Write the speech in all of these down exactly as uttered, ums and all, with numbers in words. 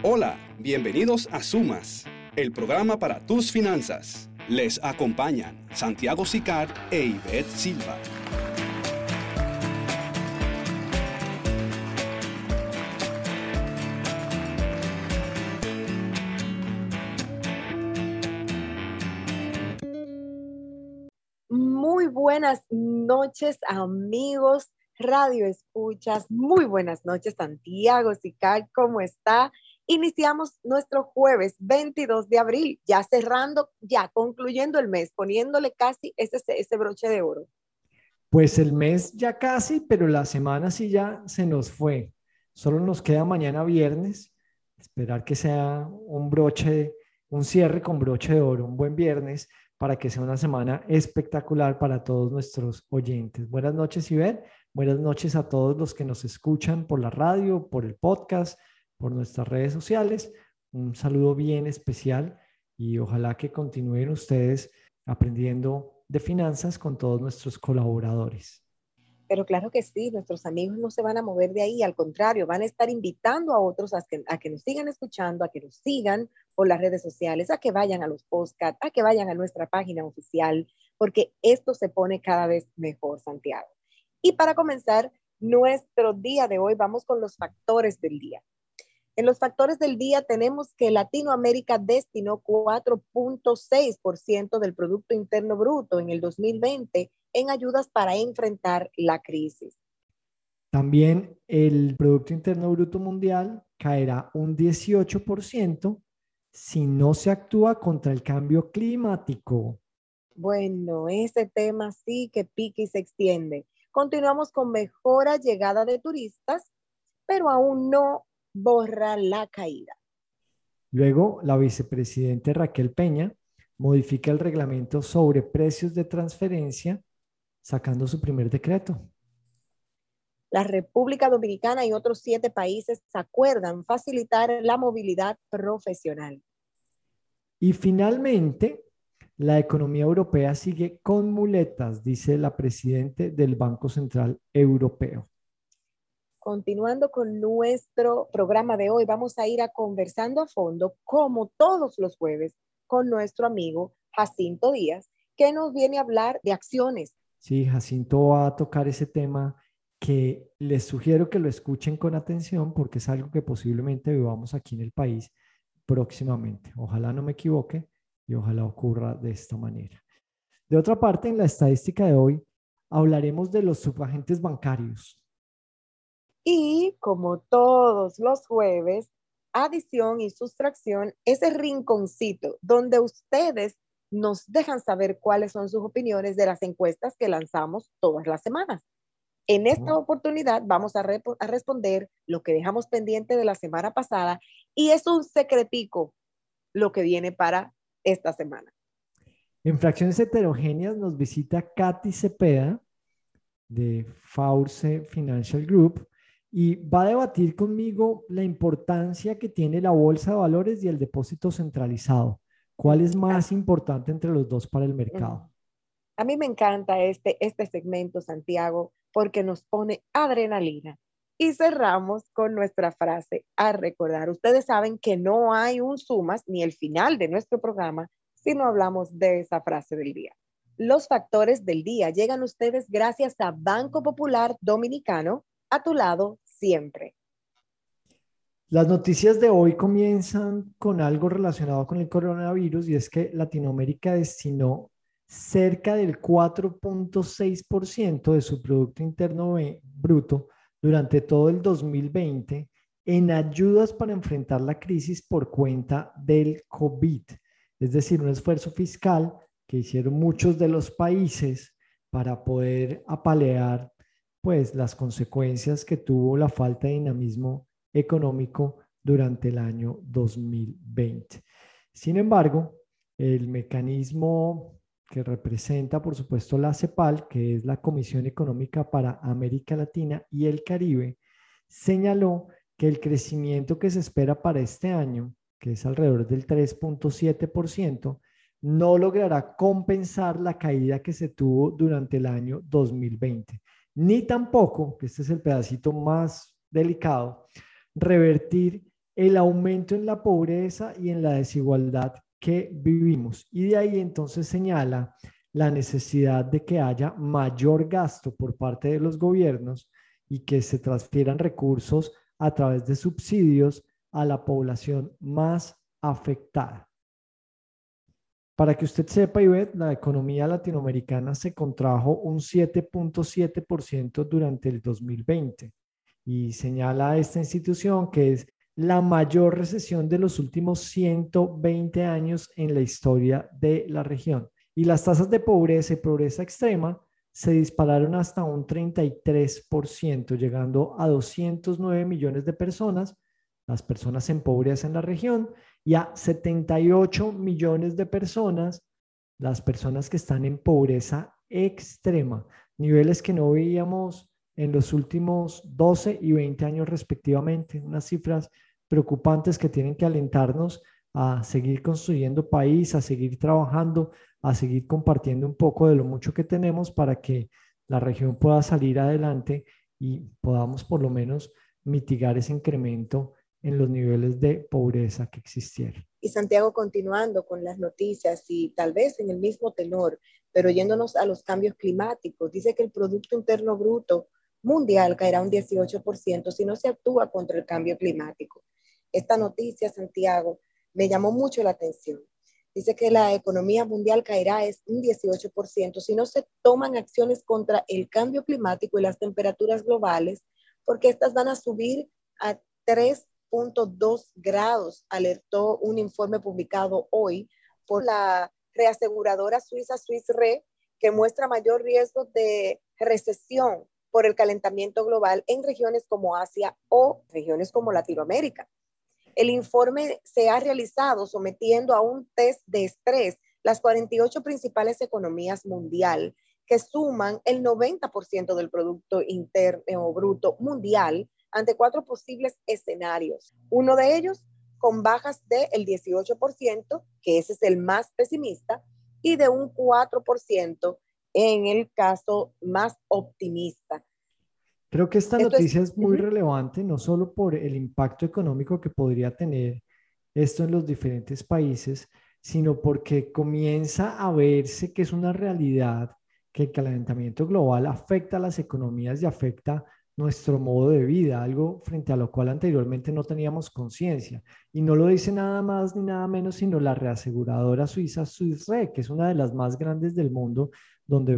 Hola, bienvenidos a Sumas, el programa para tus finanzas. Les acompañan Santiago Sicar e Ivette Silva. Muy buenas noches, amigos, radio escuchas. Muy buenas noches, Santiago Sicar, ¿cómo está? Iniciamos nuestro jueves veintidós de abril, ya cerrando, ya concluyendo el mes, poniéndole casi ese, ese broche de oro. Pues el mes ya casi, pero la semana sí ya se nos fue. Solo nos queda mañana viernes, esperar que sea un broche, un cierre con broche de oro, un buen viernes, para que sea una semana espectacular para todos nuestros oyentes. Buenas noches, Ivette. Buenas noches a todos los que nos escuchan por la radio, por el podcast, por nuestras redes sociales. Un saludo bien especial y ojalá que continúen ustedes aprendiendo de finanzas con todos nuestros colaboradores. Pero claro que sí, nuestros amigos no se van a mover de ahí, al contrario, van a estar invitando a otros a que, a que nos sigan escuchando, a que nos sigan por las redes sociales, a que vayan a los podcasts, a que vayan a nuestra página oficial, porque esto se pone cada vez mejor, Santiago. Y para comenzar nuestro día de hoy, vamos con los factores del día. En los factores del día tenemos que Latinoamérica destinó cuatro punto seis por ciento del Producto Interno Bruto en el dos mil veinte en ayudas para enfrentar la crisis. También el Producto Interno Bruto Mundial caerá un dieciocho por ciento si no se actúa contra el cambio climático. Bueno, ese tema sí que pica y se extiende. Continuamos con mejora llegada de turistas, pero aún no borra la caída. Luego, la vicepresidenta Raquel Peña modifica el reglamento sobre precios de transferencia, sacando su primer decreto. La República Dominicana y otros siete países acuerdan facilitar la movilidad profesional. Y finalmente, la economía europea sigue con muletas, dice la presidenta del Banco Central Europeo. Continuando con nuestro programa de hoy, vamos a ir a conversando a fondo, como todos los jueves, con nuestro amigo Jacinto Díaz, que nos viene a hablar de acciones. Sí, Jacinto va a tocar ese tema que les sugiero que lo escuchen con atención porque es algo que posiblemente vivamos aquí en el país próximamente. Ojalá no me equivoque y ojalá ocurra de esta manera. De otra parte, en la estadística de hoy hablaremos de los subagentes bancarios. Y como todos los jueves, adición y sustracción, ese rinconcito donde ustedes nos dejan saber cuáles son sus opiniones de las encuestas que lanzamos todas las semanas. En esta oportunidad vamos a, rep- a responder lo que dejamos pendiente de la semana pasada y es un secretico lo que viene para esta semana. En fracciones heterogéneas nos visita Katy Cepeda de Force Financial Group y va a debatir conmigo la importancia que tiene la bolsa de valores y el depósito centralizado. ¿Cuál es más importante entre los dos para el mercado? A mí me encanta este, este segmento, Santiago, porque nos pone adrenalina. Y cerramos con nuestra frase a recordar. Ustedes saben que no hay un sumas ni el final de nuestro programa si no hablamos de esa frase del día. Los factores del día llegan a ustedes gracias a Banco Popular Dominicano, a tu lado siempre. Las noticias de hoy comienzan con algo relacionado con el coronavirus y es que Latinoamérica destinó cerca del cuatro punto seis por ciento de su Producto Interno Bruto durante todo el dos mil veinte en ayudas para enfrentar la crisis por cuenta del COVID, es decir, un esfuerzo fiscal que hicieron muchos de los países para poder apalear pues, las consecuencias que tuvo la falta de dinamismo económico durante el año dos mil veinte. Sin embargo, el mecanismo que representa, por supuesto, la CEPAL, que es la Comisión Económica para América Latina y el Caribe, señaló que el crecimiento que se espera para este año, que es alrededor del tres punto siete por ciento, no logrará compensar la caída que se tuvo durante el año dos mil veinte, ni tampoco, que este es el pedacito más delicado, revertir el aumento en la pobreza y en la desigualdad que vivimos. Y de ahí entonces señala la necesidad de que haya mayor gasto por parte de los gobiernos y que se transfieran recursos a través de subsidios a la población más afectada. Para que usted sepa, Ivette, la economía latinoamericana se contrajo un siete punto siete por ciento durante el dos mil veinte y señala esta institución que es la mayor recesión de los últimos ciento veinte años en la historia de la región. Y las tasas de pobreza y pobreza extrema se dispararon hasta un treinta y tres por ciento, llegando a doscientos nueve millones de personas, las personas en pobreza en la región, y a setenta y ocho millones de personas, las personas que están en pobreza extrema, niveles que no veíamos en los últimos doce y veinte años respectivamente, unas cifras preocupantes que tienen que alentarnos a seguir construyendo país, a seguir trabajando, a seguir compartiendo un poco de lo mucho que tenemos para que la región pueda salir adelante y podamos por lo menos mitigar ese incremento en los niveles de pobreza que existieron. Y Santiago, continuando con las noticias y tal vez en el mismo tenor, pero yéndonos a los cambios climáticos, dice que el Producto Interno Bruto mundial caerá un dieciocho por ciento si no se actúa contra el cambio climático. Esta noticia, Santiago, me llamó mucho la atención. Dice que la economía mundial caerá es un dieciocho por ciento si no se toman acciones contra el cambio climático y las temperaturas globales, porque estas van a subir a tres punto dos grados, alertó un informe publicado hoy por la reaseguradora suiza Swiss Re, que muestra mayor riesgo de recesión por el calentamiento global en regiones como Asia o regiones como Latinoamérica. El informe se ha realizado sometiendo a un test de estrés las cuarenta y ocho principales economías mundial, que suman el noventa por ciento del Producto Interno Bruto mundial, ante cuatro posibles escenarios. Uno de ellos con bajas del dieciocho por ciento, que ese es el más pesimista, y de un cuatro por ciento en el caso más optimista. Creo que esta Esto noticia es, es muy uh-huh. relevante, no solo por el impacto económico que podría tener esto en los diferentes países, sino porque comienza a verse que es una realidad que el calentamiento global afecta a las economías y afecta nuestro modo de vida, algo frente a lo cual anteriormente no teníamos conciencia. Y no lo dice nada más ni nada menos, sino la reaseguradora suiza Swiss Re, que es una de las más grandes del mundo, donde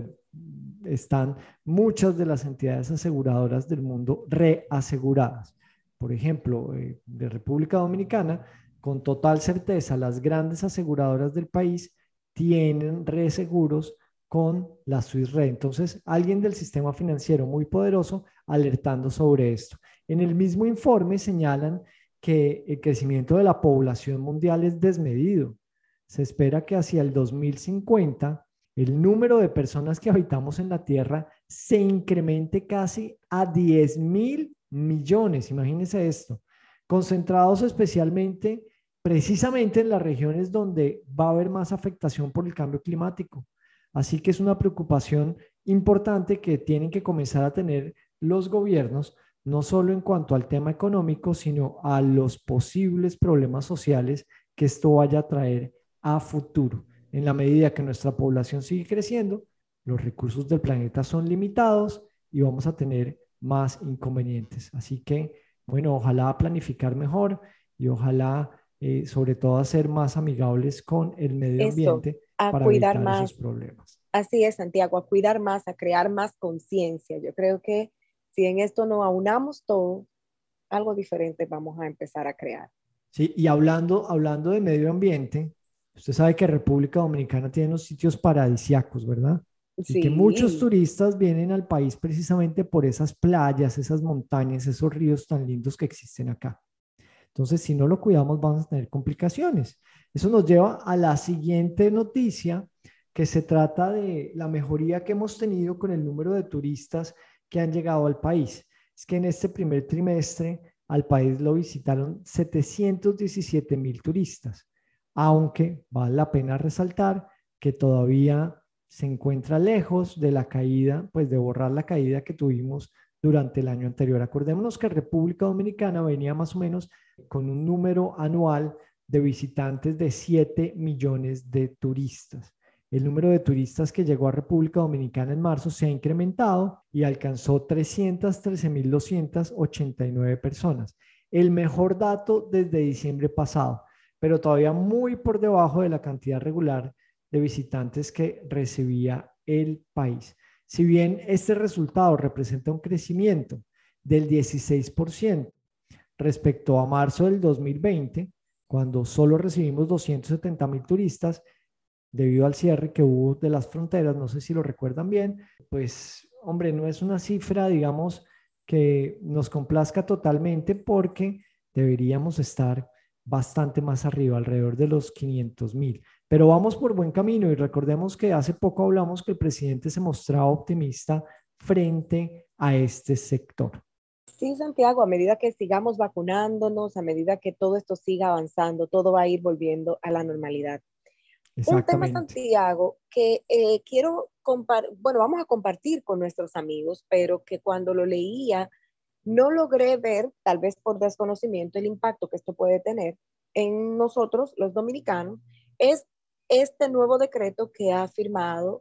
están muchas de las entidades aseguradoras del mundo reaseguradas. Por ejemplo, eh, de República Dominicana, con total certeza, las grandes aseguradoras del país tienen reaseguros con la Swiss Re. Entonces, alguien del sistema financiero muy poderoso alertando sobre esto. En el mismo informe señalan que el crecimiento de la población mundial es desmedido. Se espera que hacia el dos mil cincuenta el número de personas que habitamos en la Tierra se incremente casi a diez mil millones. Imagínense esto, concentrados especialmente precisamente en las regiones donde va a haber más afectación por el cambio climático. Así que es una preocupación importante que tienen que comenzar a tener los gobiernos, no solo en cuanto al tema económico, sino a los posibles problemas sociales que esto vaya a traer a futuro. En la medida que nuestra población sigue creciendo, los recursos del planeta son limitados y vamos a tener más inconvenientes. Así que, bueno, ojalá planificar mejor y ojalá, eh, sobre todo, ser más amigables con el medio Eso, ambiente a para cuidar evitar más. esos problemas. Así es, Santiago, a cuidar más, a crear más conciencia. Yo creo que si en esto nos aunamos todos, algo diferente vamos a empezar a crear. Sí, y hablando, hablando de medio ambiente, usted sabe que República Dominicana tiene unos sitios paradisíacos, ¿verdad? Y Sí. que muchos turistas vienen al país precisamente por esas playas, esas montañas, esos ríos tan lindos que existen acá. Entonces, si no lo cuidamos, vamos a tener complicaciones. Eso nos lleva a la siguiente noticia, que se trata de la mejoría que hemos tenido con el número de turistas que han llegado al país. Es que en este primer trimestre al país lo visitaron setecientos diecisiete mil turistas, aunque vale la pena resaltar que todavía se encuentra lejos de la caída, pues de borrar la caída que tuvimos durante el año anterior. Acordémonos que República Dominicana venía más o menos con un número anual de visitantes de siete millones de turistas. El número de turistas que llegó a República Dominicana en marzo se ha incrementado y alcanzó trescientas trece mil doscientas ochenta y nueve personas. El mejor dato desde diciembre pasado, pero todavía muy por debajo de la cantidad regular de visitantes que recibía el país. Si bien este resultado representa un crecimiento del dieciséis por ciento respecto a marzo del dos mil veinte, cuando solo recibimos doscientos setenta mil turistas, debido al cierre que hubo de las fronteras, no sé si lo recuerdan bien, pues, hombre, no es una cifra, digamos, que nos complazca totalmente porque deberíamos estar bastante más arriba, alrededor de los quinientos mil. Pero vamos por buen camino y recordemos que hace poco hablamos que el presidente se mostraba optimista frente a este sector. Sí, Santiago, a medida que sigamos vacunándonos, a medida que todo esto siga avanzando, todo va a ir volviendo a la normalidad. Un tema, Santiago, que eh, quiero compartir, bueno, vamos a compartir con nuestros amigos, pero que cuando lo leía no logré ver, tal vez por desconocimiento, el impacto que esto puede tener en nosotros, los dominicanos, es este nuevo decreto que ha firmado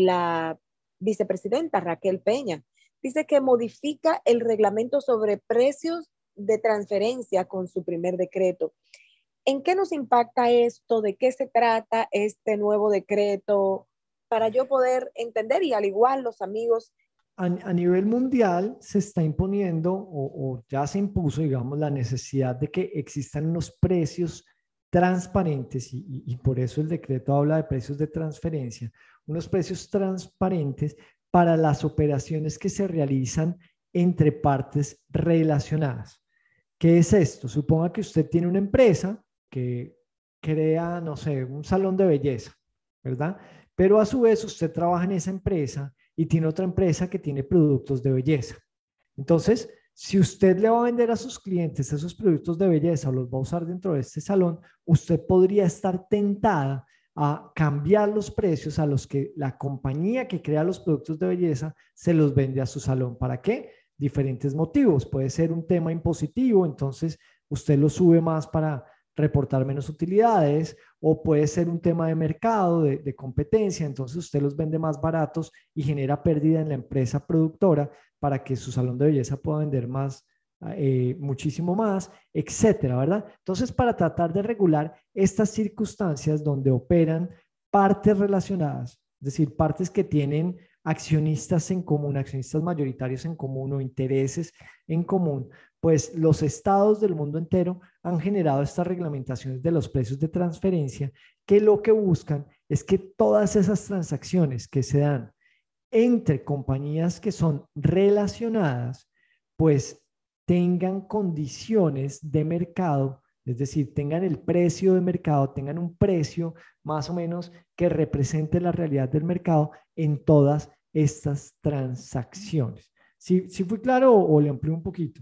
la vicepresidenta Raquel Peña. Dice que modifica el reglamento sobre precios de transferencia con su primer decreto. ¿En qué nos impacta esto? ¿De qué se trata este nuevo decreto? Para yo poder entender y al igual los amigos. A, a nivel mundial se está imponiendo o, o ya se impuso, digamos, la necesidad de que existan unos precios transparentes y, y, y por eso el decreto habla de precios de transferencia, unos precios transparentes para las operaciones que se realizan entre partes relacionadas. ¿Qué es esto? Suponga que usted tiene una empresa que crea, no sé, un salón de belleza, ¿verdad? Pero a su vez usted trabaja en esa empresa y tiene otra empresa que tiene productos de belleza. Entonces, si usted le va a vender a sus clientes esos productos de belleza o los va a usar dentro de este salón, usted podría estar tentada a cambiar los precios a los que la compañía que crea los productos de belleza se los vende a su salón. ¿Para qué? Diferentes motivos. Puede ser un tema impositivo, entonces usted lo sube más para reportar menos utilidades, o puede ser un tema de mercado, de, de competencia, entonces usted los vende más baratos y genera pérdida en la empresa productora para que su salón de belleza pueda vender más, eh, muchísimo más, etcétera, ¿verdad? Entonces, para tratar de regular estas circunstancias donde operan partes relacionadas, es decir, partes que tienen accionistas en común, accionistas mayoritarios en común o intereses en común, pues los estados del mundo entero han generado estas reglamentaciones de los precios de transferencia que lo que buscan es que todas esas transacciones que se dan entre compañías que son relacionadas, pues tengan condiciones de mercado, es decir, tengan el precio de mercado, tengan un precio más o menos que represente la realidad del mercado en todas estas transacciones. ¿Sí, sí fue claro o, o le amplío un poquito?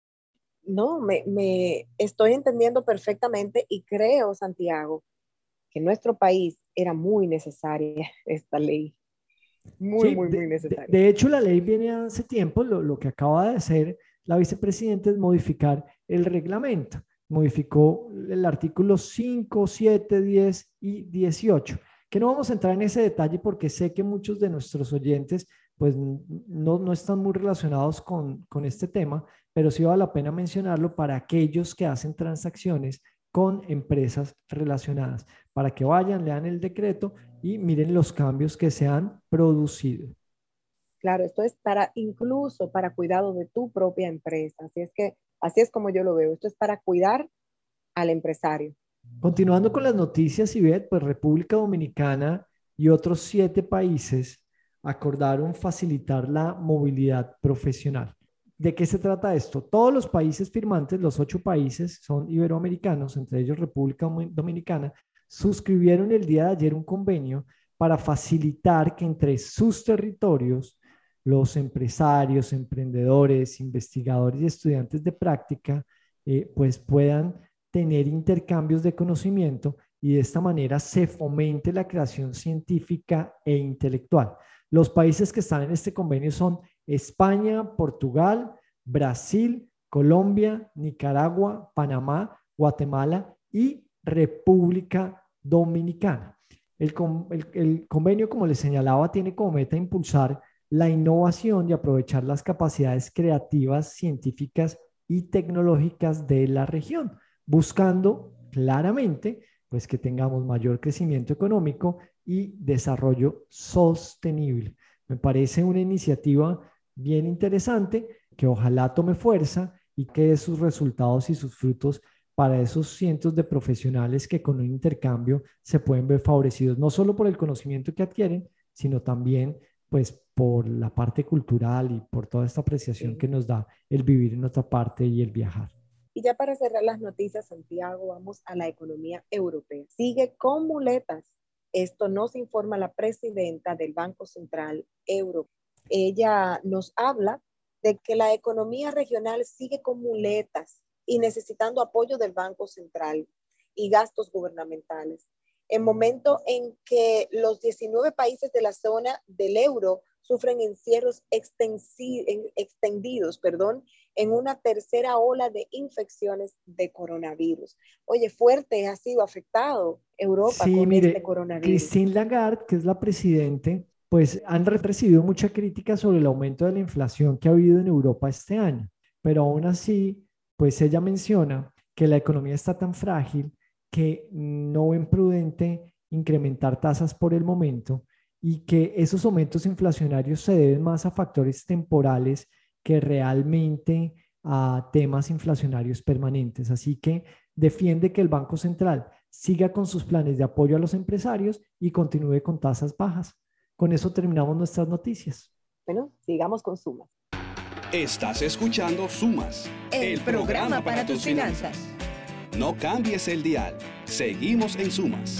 No, me, me estoy entendiendo perfectamente y creo, Santiago, que en nuestro país era muy necesaria esta ley. Muy, sí, muy, de, muy necesaria. De, de hecho, la ley viene hace tiempo, lo, lo que acaba de hacer la vicepresidenta es modificar el reglamento. Modificó el artículo cinco, siete, diez y dieciocho, que no vamos a entrar en ese detalle porque sé que muchos de nuestros oyentes pues no, no están muy relacionados con, con este tema, pero sí vale la pena mencionarlo para aquellos que hacen transacciones con empresas relacionadas, para que vayan, lean el decreto y miren los cambios que se han producido. Claro, esto es para incluso para cuidado de tu propia empresa. Así es que, así es como yo lo veo. Esto es para cuidar al empresario. Continuando con las noticias, Ivette, pues República Dominicana y otros siete países acordaron facilitar la movilidad profesional. ¿De qué se trata esto? Todos los países firmantes, los ocho países son iberoamericanos, entre ellos República Dominicana, suscribieron el día de ayer un convenio para facilitar que entre sus territorios los empresarios, emprendedores, investigadores y estudiantes de práctica eh, pues puedan tener intercambios de conocimiento y de esta manera se fomente la creación científica e intelectual. Los países que están en este convenio son España, Portugal, Brasil, Colombia, Nicaragua, Panamá, Guatemala y República Dominicana. El, el, el convenio, como les señalaba, tiene como meta impulsar la innovación y aprovechar las capacidades creativas, científicas y tecnológicas de la región, buscando claramente pues, que tengamos mayor crecimiento económico y desarrollo sostenible. Me parece una iniciativa bien interesante que ojalá tome fuerza y que dé sus resultados y sus frutos para esos cientos de profesionales que con un intercambio se pueden ver favorecidos, no solo por el conocimiento que adquieren, sino también pues por la parte cultural y por toda esta apreciación sí. que nos da el vivir en otra parte y el viajar. Y ya para cerrar las noticias, Santiago, vamos a la economía europea. Sigue con muletas. Esto nos informa la presidenta del Banco Central Europeo. Ella nos habla de que la economía regional sigue con muletas y necesitando apoyo del Banco Central y gastos gubernamentales. En momento en que los diecinueve países de la zona del euro sufren encierros extendidos, perdón, en una tercera ola de infecciones de coronavirus. Oye, fuerte ha sido afectado Europa sí, con mire, este coronavirus. Christine Lagarde, que es la presidente, pues han recibido mucha crítica sobre el aumento de la inflación que ha habido en Europa este año, pero aún así, pues ella menciona que la economía está tan frágil que no ven prudente incrementar tasas por el momento y que esos aumentos inflacionarios se deben más a factores temporales que realmente a temas inflacionarios permanentes. Así que defiende que el Banco Central siga con sus planes de apoyo a los empresarios y continúe con tasas bajas. Con eso terminamos nuestras noticias. Bueno, sigamos con Sumas. Estás escuchando Sumas, el, el programa, programa para, para tus finanzas. finanzas. No cambies el dial. Seguimos en Sumas.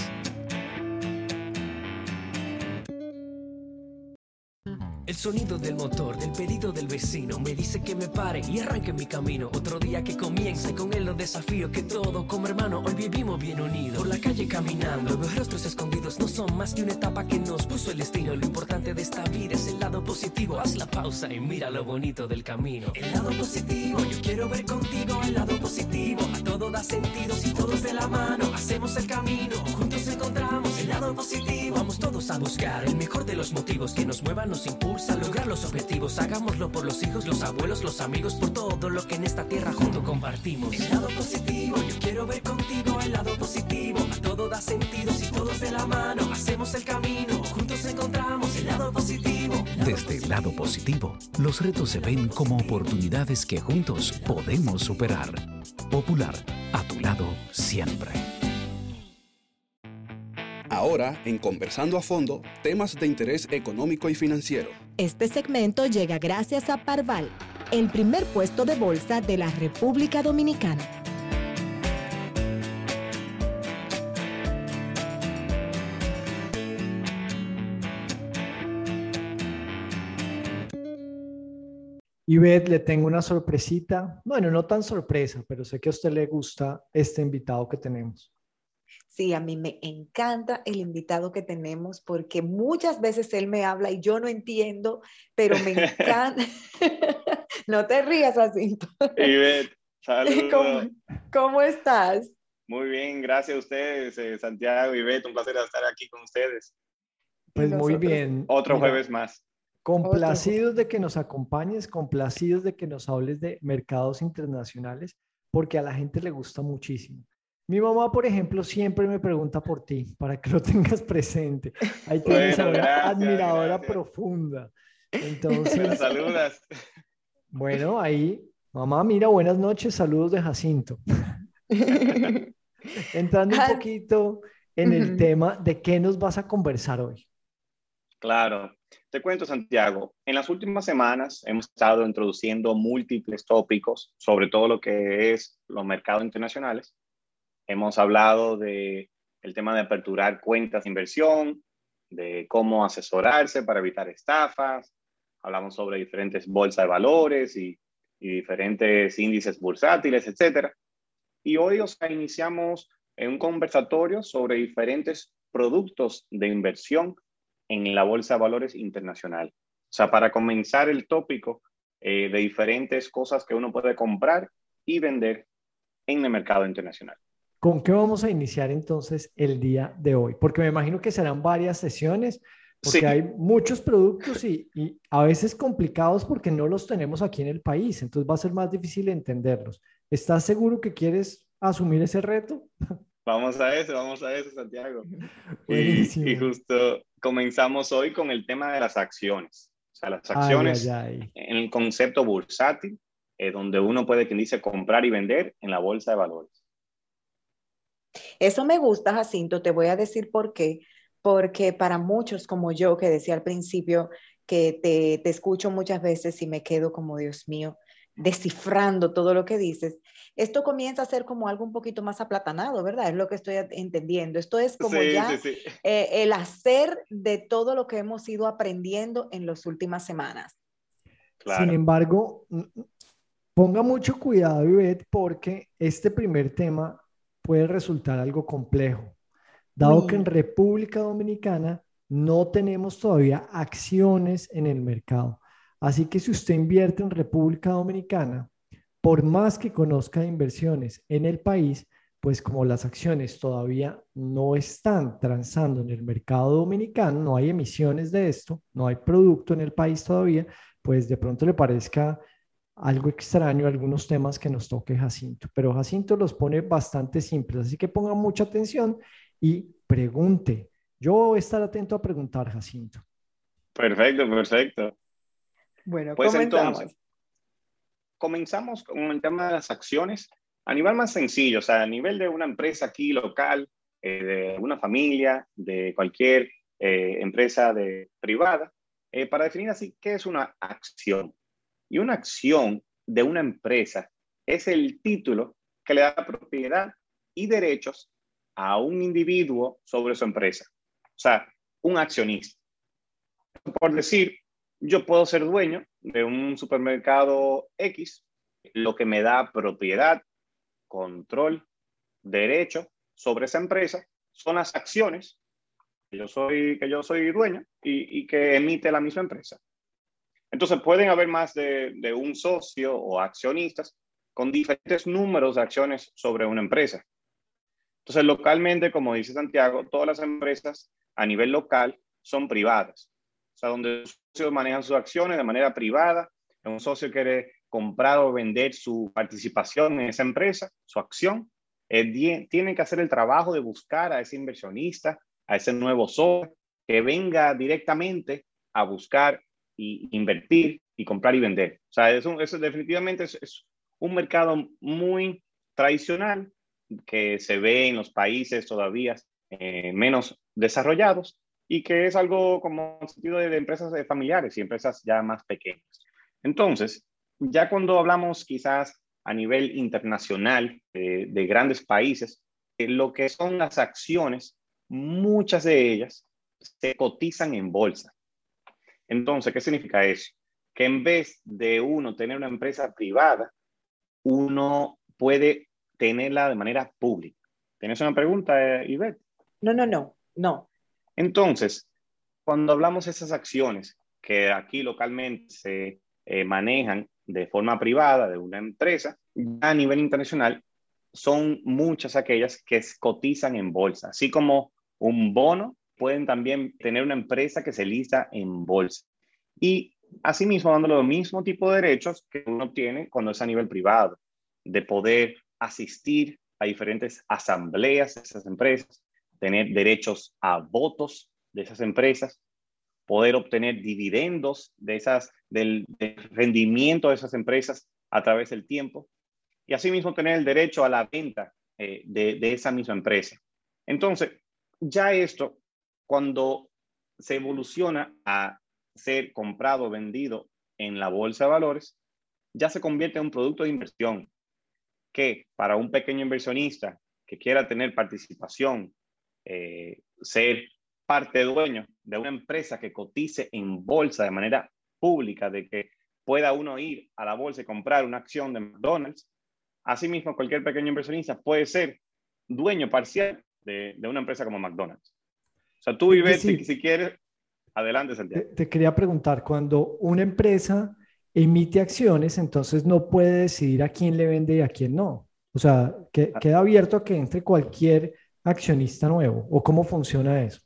El sonido del motor, del pedido del vecino me dice que me pare y arranque mi camino. Otro día que comience, con él los desafíos que todo como hermano hoy vivimos bien unidos. Por la calle caminando, los rostros escondidos no son más que una etapa que nos puso el destino. Lo importante de esta vida es el lado positivo. Haz la pausa y mira lo bonito del camino. El lado positivo, yo quiero ver contigo el lado positivo. A todo da sentido si todos de la mano hacemos el camino. Juntos encontramos el lado positivo. Vamos todos a buscar el mejor de los motivos que nos muevan, nos impulsan a lograr los objetivos. Hagámoslo por los hijos, los abuelos, los amigos, por todo lo que en esta tierra junto compartimos. El lado positivo, yo quiero ver contigo el lado positivo. A todo da sentido si todos de la mano hacemos el camino. Juntos encontramos el lado positivo. Lado Desde el lado positivo, los retos se ven como oportunidades que juntos podemos superar. Popular, a tu lado siempre. Ahora, en Conversando a Fondo, temas de interés económico y financiero. Este segmento llega gracias a Parval, el primer puesto de bolsa de la República Dominicana. Ivette, le tengo una sorpresita. Bueno, no tan sorpresa, pero sé que a usted le gusta este invitado que tenemos. Sí, a mí me encanta el invitado que tenemos porque muchas veces él me habla y yo no entiendo, pero me encanta. No te rías, Jacinto. Ivette, saludos. ¿Cómo, ¿Cómo estás? Muy bien, gracias a ustedes, eh, Santiago y Ivette, un placer estar aquí con ustedes. Pues muy bien. Otro Mira, jueves más. Complacidos de que nos acompañes, complacidos de que nos hables de mercados internacionales, porque a la gente le gusta muchísimo. Mi mamá, por ejemplo, siempre me pregunta por ti, para que lo tengas presente. Ahí tienes bueno, a una gracias, admiradora gracias. profunda. Entonces, me saludas. Bueno, ahí, mamá, mira, buenas noches, saludos de Jacinto. Entrando un poquito en el tema, ¿de qué nos vas a conversar hoy? Claro, te cuento, Santiago. En las últimas semanas hemos estado introduciendo múltiples tópicos sobre todo lo que es los mercados internacionales. Hemos hablado de el tema de aperturar cuentas de inversión, de cómo asesorarse para evitar estafas. Hablamos sobre diferentes bolsas de valores y, y diferentes índices bursátiles, etcétera. Y hoy, o sea, iniciamos un conversatorio sobre diferentes productos de inversión en la Bolsa de Valores Internacional. O sea, para comenzar el tópico eh, de diferentes cosas que uno puede comprar y vender en el mercado internacional. ¿Con qué vamos a iniciar entonces el día de hoy? Porque me imagino que serán varias sesiones, porque Sí. hay muchos productos y, y a veces complicados porque no los tenemos aquí en el país, entonces va a ser más difícil entenderlos. ¿Estás seguro que quieres asumir ese reto? Vamos a eso, vamos a eso, Santiago. Y, y Buenísimo. justo comenzamos hoy con el tema de las acciones. O sea, las Ay, acciones ay, ay. en el concepto bursátil, eh, donde uno puede, quien dice, comprar y vender en la bolsa de valores. Eso me gusta, Jacinto, te voy a decir por qué. Porque para muchos como yo, que decía al principio, que te, te escucho muchas veces y me quedo como, Dios mío, descifrando todo lo que dices, esto comienza a ser como algo un poquito más aplatanado, ¿verdad? Es lo que estoy entendiendo. Esto es como Sí, ya sí, sí. eh, el hacer de todo lo que hemos ido aprendiendo en las últimas semanas. Sin Claro. embargo, ponga mucho cuidado, Ivette, porque este primer tema puede resultar algo complejo, dado que en Uy, República Dominicana no tenemos todavía acciones en el mercado. Así que si usted invierte en República Dominicana, por más que conozca inversiones en el país, pues como las acciones todavía no están transando en el mercado dominicano, no hay emisiones de esto, no hay producto en el país todavía, pues de pronto le parezca algo extraño algunos temas que nos toque Jacinto, pero Jacinto los pone bastante simples, así que ponga mucha atención y pregunte. Yo voy a estar atento a preguntar, Jacinto. Perfecto, perfecto. bueno, Pues comenzamos. entonces, comenzamos con el tema de las acciones a nivel más sencillo, o sea, a nivel de una empresa aquí local, eh, de una familia, de cualquier eh, empresa de, privada, eh, para definir así qué es una acción. Y una acción de una empresa es el título que le da propiedad y derechos a un individuo sobre su empresa. O sea, un accionista. Por decir, yo puedo ser dueño de un supermercado X, lo que me da propiedad, control, derecho sobre esa empresa son las acciones que yo soy, que yo soy dueño y, y que emite la misma empresa. Entonces pueden haber más de, de un socio o accionistas con diferentes números de acciones sobre una empresa. Entonces localmente, como dice Santiago, todas las empresas a nivel local son privadas. O sea, donde los socios manejan sus acciones de manera privada, un socio quiere comprar o vender su participación en esa empresa, su acción, eh, tiene que hacer el trabajo de buscar a ese inversionista, a ese nuevo socio, que venga directamente a buscar y invertir y comprar y vender. O sea, eso, eso definitivamente es, es un mercado muy tradicional que se ve en los países todavía eh, menos desarrollados y que es algo como en sentido de, de empresas de familiares y empresas ya más pequeñas. Entonces, ya cuando hablamos quizás a nivel internacional eh, de grandes países, eh, lo que son las acciones, muchas de ellas se cotizan en bolsa. Entonces, ¿qué significa eso? Que en vez de uno tener una empresa privada, uno puede tenerla de manera pública. ¿Tienes una pregunta, Ivette? No, no, no, no. Entonces, cuando hablamos de esas acciones que aquí localmente se eh, manejan de forma privada de una empresa, ya a nivel internacional son muchas aquellas que cotizan en bolsa, así como un bono, pueden también tener una empresa que se lista en bolsa. Y asimismo, dándole los mismos tipos de derechos que uno tiene cuando es a nivel privado, de poder asistir a diferentes asambleas de esas empresas, tener derechos a votos de esas empresas, poder obtener dividendos de esas, del, del rendimiento de esas empresas a través del tiempo y asimismo tener el derecho a la venta eh, de, de esa misma empresa. Entonces, ya esto, cuando se evoluciona a ser comprado o vendido en la bolsa de valores, ya se convierte en un producto de inversión que para un pequeño inversionista que quiera tener participación, eh, ser parte dueño de una empresa que cotice en bolsa de manera pública, de que pueda uno ir a la bolsa y comprar una acción de McDonald's. Asimismo, cualquier pequeño inversionista puede ser dueño parcial de, de una empresa como McDonald's. O sea, tú, Es Ivette, si, decir, si quieres... Adelante, Te, Santiago. te quería preguntar, cuando una empresa emite acciones, entonces no puede decidir a quién le vende y a quién no. O sea, que, queda abierto a que entre cualquier accionista nuevo. ¿O cómo funciona eso?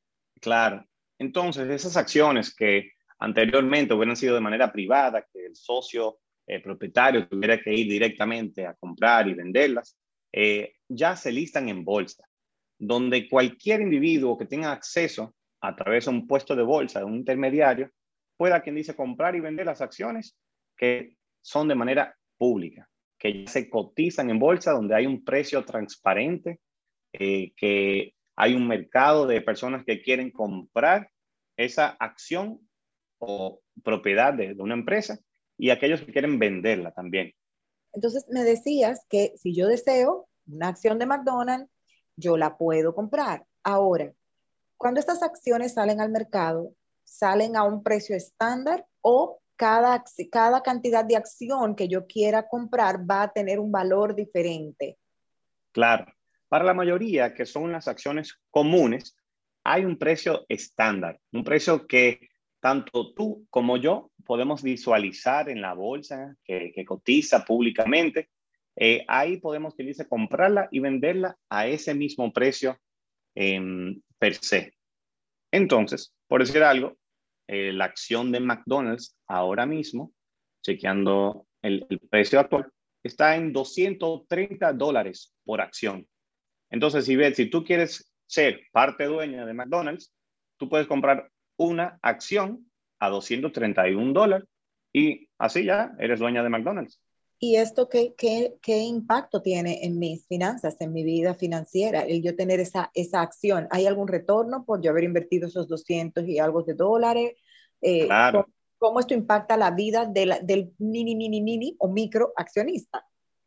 Claro. Entonces, esas acciones que anteriormente hubieran sido de manera privada, que el socio eh, propietario tuviera que ir directamente a comprar y venderlas, eh, ya se listan en bolsa, donde cualquier individuo que tenga acceso a través de un puesto de bolsa, de un intermediario, pueda, quien dice, comprar y vender las acciones que son de manera pública, que ya se cotizan en bolsa, donde hay un precio transparente, eh, que hay un mercado de personas que quieren comprar esa acción o propiedad de, de una empresa y aquellos que quieren venderla también. Entonces me decías que si yo deseo una acción de McDonald's, yo la puedo comprar. Ahora, cuando estas acciones salen al mercado, ¿salen a un precio estándar o cada, cada cantidad de acción que yo quiera comprar va a tener un valor diferente? Claro, para la mayoría, que son las acciones comunes, hay un precio estándar, un precio que tanto tú como yo podemos visualizar en la bolsa que, que cotiza públicamente. Eh, ahí podemos, que dice, comprarla y venderla a ese mismo precio eh, per se. Entonces, por decir algo, eh, la acción de McDonald's ahora mismo, chequeando el, el precio actual, está en doscientos treinta dólares por acción. Entonces, si ves, si tú quieres ser parte dueña de McDonald's, tú puedes comprar una acción a doscientos treinta y un dólares y así ya eres dueña de McDonald's. ¿Y esto qué, qué, qué impacto tiene en mis finanzas, en mi vida financiera, el yo tener esa, esa acción? ¿Hay algún retorno por yo haber invertido esos doscientos y algo de dólares? Eh, Claro. ¿cómo, ¿Cómo esto impacta la vida de la, del mini, mini, mini o micro accionista?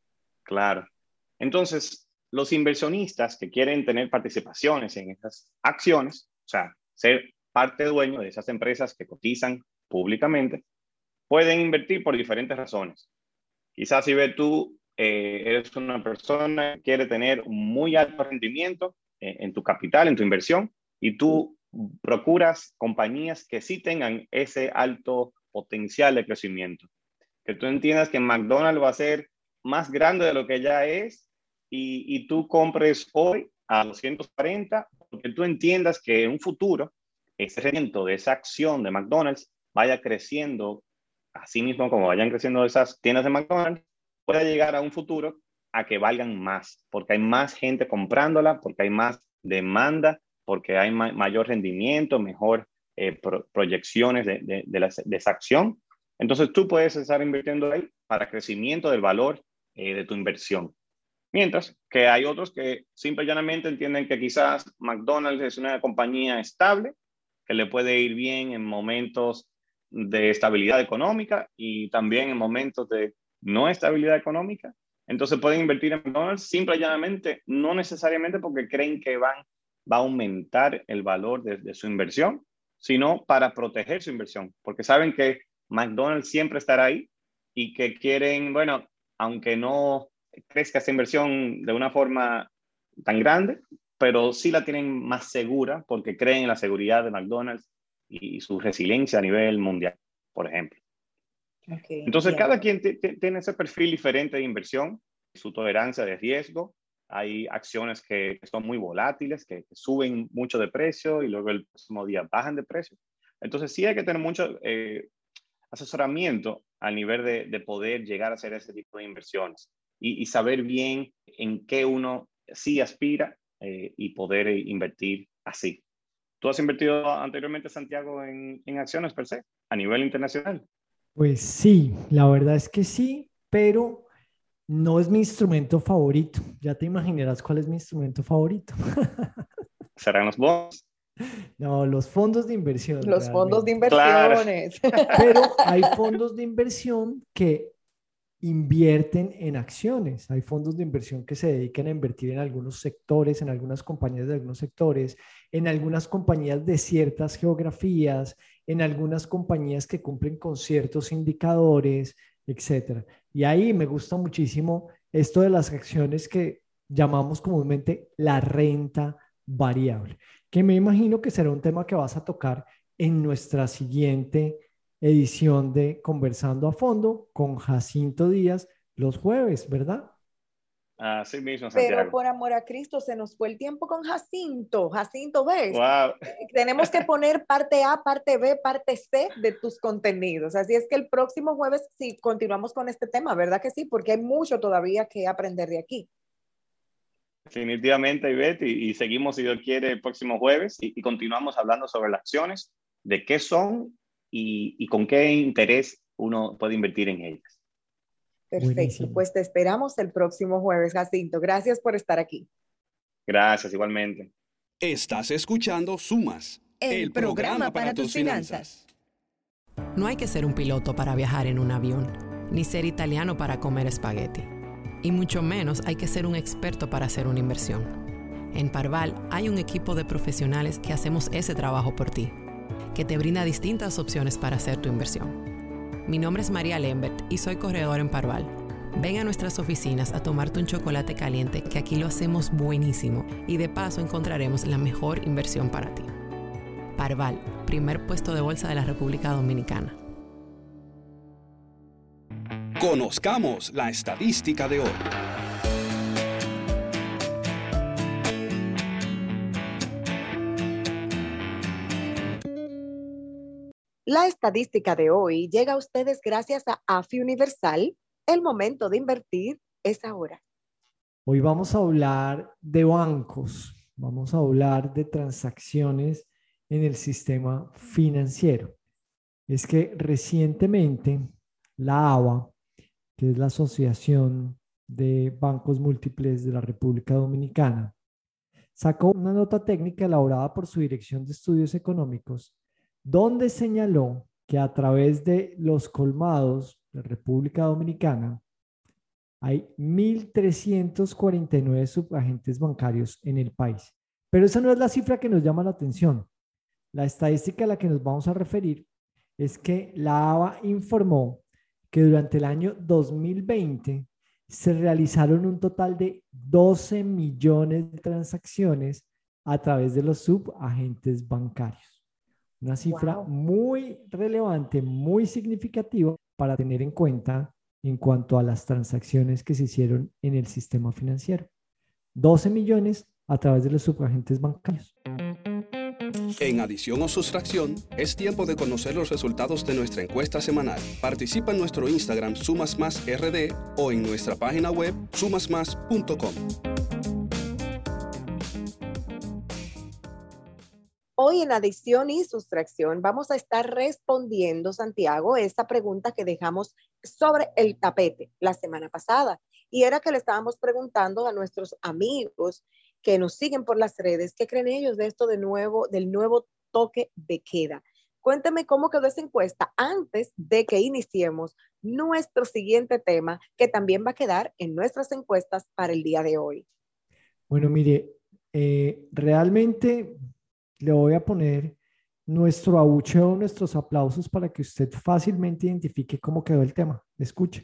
Claro. Entonces, los inversionistas que quieren tener participaciones en estas acciones, o sea, ser parte dueño de esas empresas que cotizan públicamente, pueden invertir por diferentes razones. Quizás si ves tú, eh, eres una persona que quiere tener un muy alto rendimiento eh, en tu capital, en tu inversión, y tú procuras compañías que sí tengan ese alto potencial de crecimiento. Que tú entiendas que McDonald's va a ser más grande de lo que ya es y, y tú compres hoy a doscientos cuarenta, porque tú entiendas que en un futuro ese rendimiento de esa acción de McDonald's vaya creciendo, así mismo como vayan creciendo esas tiendas de McDonald's, pueda llegar a un futuro a que valgan más, porque hay más gente comprándola, porque hay más demanda, porque hay ma mayor rendimiento, mejor eh, pro proyecciones de, de, de, la, de esa acción. Entonces tú puedes estar invirtiendo ahí para crecimiento del valor eh, de tu inversión. Mientras que hay otros que simple y llanamente entienden que quizás McDonald's es una compañía estable, que le puede ir bien en momentos de estabilidad económica y también en momentos de no estabilidad económica. Entonces pueden invertir en McDonald's simple y llanamente, no necesariamente porque creen que van, va a aumentar el valor de, de su inversión, sino para proteger su inversión, porque saben que McDonald's siempre estará ahí y que quieren, bueno, aunque no crezca esa inversión de una forma tan grande, pero sí la tienen más segura porque creen en la seguridad de McDonald's y su resiliencia a nivel mundial, por ejemplo. Okay, Entonces, yeah. cada quien tiene ese perfil diferente de inversión, su tolerancia de riesgo. Hay acciones que son muy volátiles, que, que suben mucho de precio y luego el próximo día bajan de precio. Entonces, sí hay que tener mucho eh, asesoramiento al nivel de, de poder llegar a hacer ese tipo de inversiones y, y saber bien en qué uno sí aspira eh, y poder invertir así. ¿Tú has invertido anteriormente, Santiago, en, en acciones per se, a nivel internacional? Pues sí, la verdad es que sí, pero no es mi instrumento favorito. Ya te imaginarás cuál es mi instrumento favorito. ¿Serán los bonos? No, los fondos de inversión. Los fondos de Claro. inversiones. Pero hay fondos de inversión que invierten en acciones. Hay fondos de inversión que se dedican a invertir en algunos sectores, en algunas compañías de algunos sectores, en algunas compañías de ciertas geografías, en algunas compañías que cumplen con ciertos indicadores, etcétera. Y ahí me gusta muchísimo esto de las acciones que llamamos comúnmente la renta variable, que me imagino que será un tema que vas a tocar en nuestra siguiente edición de Conversando a Fondo con Jacinto Díaz los jueves, ¿verdad? Así mismo, Santiago. Pero por amor a Cristo, se nos fue el tiempo con Jacinto. Jacinto, ¿ves? Wow. Tenemos que poner parte A, parte B, parte C de tus contenidos. Así es que el próximo jueves sí continuamos con este tema, ¿verdad que sí? Porque hay mucho todavía que aprender de aquí. Definitivamente, Ivette, y, y seguimos, si Dios quiere, el próximo jueves y, y continuamos hablando sobre las acciones, de qué son y, y con qué interés uno puede invertir en ellas. Perfecto, buenísimo. Pues te esperamos el próximo jueves, Jacinto. Gracias por estar aquí. Gracias, igualmente. Estás escuchando Sumas, el, el programa, programa para, para tus finanzas. finanzas. No hay que ser un piloto para viajar en un avión, ni ser italiano para comer espagueti. Y mucho menos hay que ser un experto para hacer una inversión. En Parval hay un equipo de profesionales que hacemos ese trabajo por ti, que te brinda distintas opciones para hacer tu inversión. Mi nombre es María Lembert y soy corredor en Parval. Ven a nuestras oficinas a tomarte un chocolate caliente, que aquí lo hacemos buenísimo, y de paso encontraremos la mejor inversión para ti. Parval, primer puesto de bolsa de la República Dominicana. Conozcamos la estadística de hoy. La estadística de hoy llega a ustedes gracias a AFI Universal. El momento de invertir es ahora. Hoy vamos a hablar de bancos, vamos a hablar de transacciones en el sistema financiero. Es que recientemente la A B A, que es la Asociación de Bancos Múltiples de la República Dominicana, sacó una nota técnica elaborada por su Dirección de Estudios Económicos, donde señaló que a través de los colmados de República Dominicana hay mil trescientos cuarenta y nueve subagentes bancarios en el país. Pero esa no es la cifra que nos llama la atención. La estadística a la que nos vamos a referir es que la A B A informó que durante el año dos mil veinte se realizaron un total de doce millones de transacciones a través de los subagentes bancarios. Una cifra wow. muy relevante, muy significativa para tener en cuenta en cuanto a las transacciones que se hicieron en el sistema financiero. doce millones a través de los subagentes bancarios. En adición o sustracción, es tiempo de conocer los resultados de nuestra encuesta semanal. Participa en nuestro Instagram Sumas Más R D o en nuestra página web sumas más punto com. Hoy en adición y sustracción vamos a estar respondiendo, Santiago, esta pregunta que dejamos sobre el tapete la semana pasada. Y era que le estábamos preguntando a nuestros amigos que nos siguen por las redes, ¿qué creen ellos de esto de nuevo, del nuevo toque de queda? Cuéntame cómo quedó esa encuesta antes de que iniciemos nuestro siguiente tema, que también va a quedar en nuestras encuestas para el día de hoy. Bueno, mire, eh, realmente le voy a poner nuestro abucheo, nuestros aplausos para que usted fácilmente identifique cómo quedó el tema. Escuche.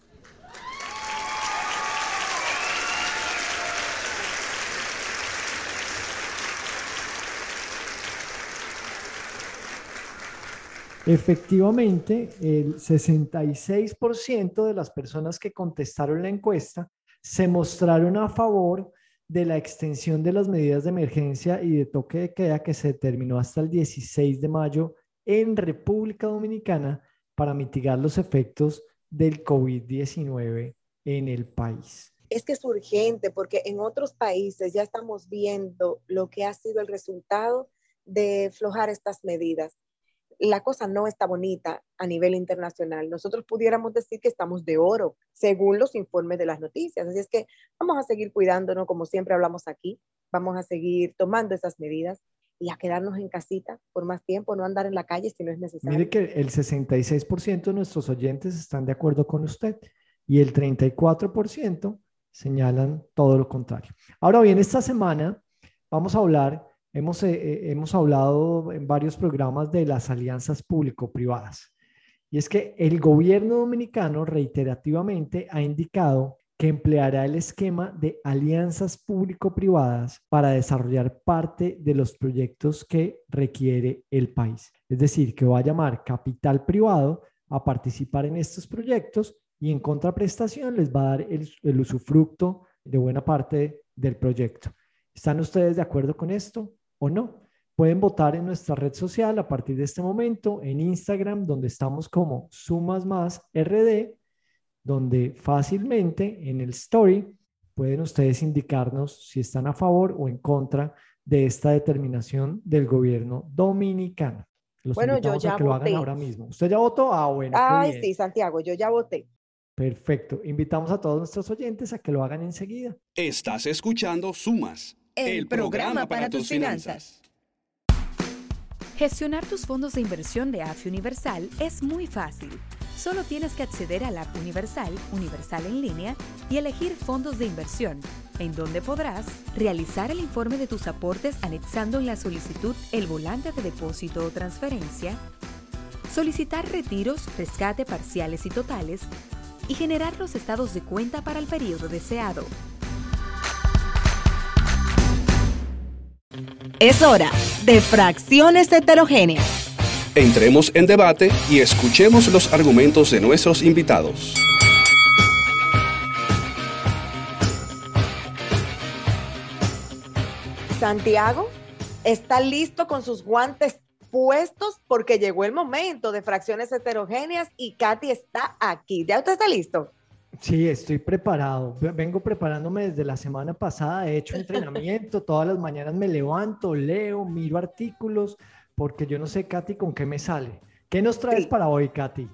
Efectivamente, el sesenta y seis por ciento de las personas que contestaron la encuesta se mostraron a favor de la extensión de las medidas de emergencia y de toque de queda que se determinó hasta el dieciséis de mayo en República Dominicana para mitigar los efectos del COVID diecinueve en el país. Es que es urgente porque en otros países ya estamos viendo lo que ha sido el resultado de aflojar estas medidas. La cosa no está bonita a nivel internacional. Nosotros pudiéramos decir que estamos de oro, según los informes de las noticias. Así es que vamos a seguir cuidándonos, como siempre hablamos aquí. Vamos a seguir tomando esas medidas y a quedarnos en casita por más tiempo, no andar en la calle si no es necesario. Mire que el sesenta y seis por ciento de nuestros oyentes están de acuerdo con usted y el treinta y cuatro por ciento señalan todo lo contrario. Ahora bien, esta semana vamos a hablar... Hemos, eh, hemos hablado en varios programas de las alianzas público-privadas. Y es que el gobierno dominicano reiterativamente ha indicado que empleará el esquema de alianzas público-privadas para desarrollar parte de los proyectos que requiere el país. Es decir, que va a llamar capital privado a participar en estos proyectos y en contraprestación les va a dar el, el usufructo de buena parte del proyecto. ¿Están ustedes de acuerdo con esto o no? Pueden votar en nuestra red social a partir de este momento, en Instagram, donde estamos como Sumas Más R D, donde fácilmente en el story pueden ustedes indicarnos si están a favor o en contra de esta determinación del gobierno dominicano. Los bueno, yo ya a que voté. Lo hagan ahora mismo. ¿Usted ya votó? Ah, bueno. Ay, qué bien. Sí, Santiago, yo ya voté. Perfecto. Invitamos a todos nuestros oyentes a que lo hagan enseguida. Estás escuchando Sumas, el, el programa, programa para tus finanzas. Gestionar tus fondos de inversión de A F I Universal es muy fácil. Solo tienes que acceder a la app Universal, Universal en línea, y elegir fondos de inversión, en donde podrás realizar el informe de tus aportes anexando en la solicitud el volante de depósito o transferencia, solicitar retiros, rescate parciales y totales, y generar los estados de cuenta para el periodo deseado. Es hora de Fracciones Heterogéneas. Entremos en debate y escuchemos los argumentos de nuestros invitados. Santiago está listo con sus guantes puestos porque llegó el momento de Fracciones Heterogéneas y Katy está aquí. ¿Ya usted está listo? Sí, estoy preparado. Vengo preparándome desde la semana pasada. He hecho entrenamiento. Todas las mañanas me levanto, leo, miro artículos, porque yo no sé, Katy, con qué me sale. ¿Qué nos traes sí. para hoy, Katy?